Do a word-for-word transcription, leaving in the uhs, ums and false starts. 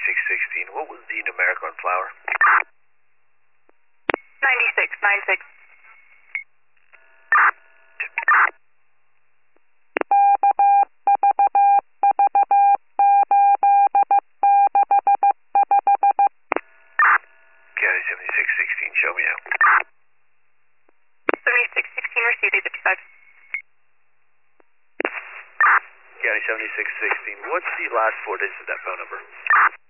seventy-six sixteen. What was the numeric on flower? ninety-six ninety-six. County seventy-six sixteen, show me out. seventy-six sixteen, received eight fifty-five. County seventy-six sixteen, what's the last four digits of that phone number?